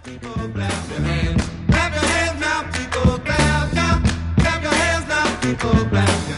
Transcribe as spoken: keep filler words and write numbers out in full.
People clap your hands. Clap your hands now, people. Clap, clap. Clap your hands now, people. Clap.